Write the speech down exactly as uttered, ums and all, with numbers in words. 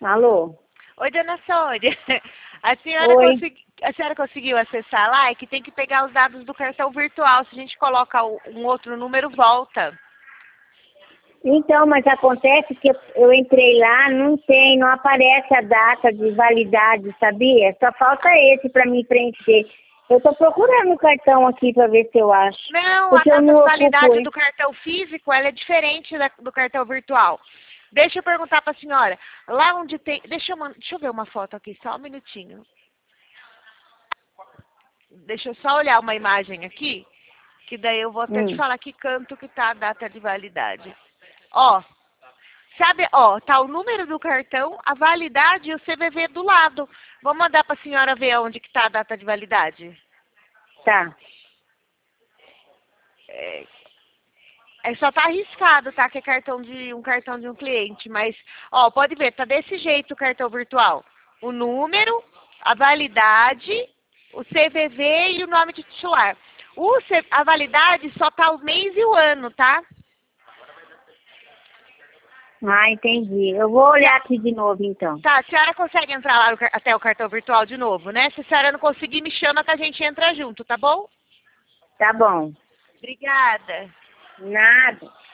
Alô? Oi, dona Sônia. A senhora, Oi. consegui... a senhora conseguiu acessar lá? É que tem que pegar os dados do cartão virtual. Se a gente coloca um outro número, volta. Então, mas acontece que eu entrei lá, não tem, não aparece a data de validade, sabia? Só falta esse para me preencher. Eu tô procurando o cartão aqui para ver se eu acho. Não, Porque a eu data de não validade ocupei. do cartão físico, ela é diferente da- do cartão virtual. Deixa eu perguntar para a senhora. Lá onde tem... Deixa eu, man- Deixa eu ver uma foto aqui, só um minutinho. Deixa eu só olhar uma imagem aqui, que daí eu vou até te Hum. falar que canto que tá a data de validade. Ó, sabe, ó, tá o número do cartão, a validade e o C V V do lado. Vou mandar para a senhora ver onde que tá a data de validade. Tá. É, é só tá arriscado, tá? Que é cartão de um cartão de um cliente, mas ó, pode ver, tá desse jeito o cartão virtual. O número, a validade, o C V V e o nome de titular. O C... A validade só tá o mês e o ano, tá? Ah, entendi. Eu vou olhar aqui de novo, então. Tá, a senhora consegue entrar lá no car- até o cartão virtual de novo, né? Se a senhora não conseguir, me chama que a gente entra junto, tá bom? Tá bom. Obrigada. Nada.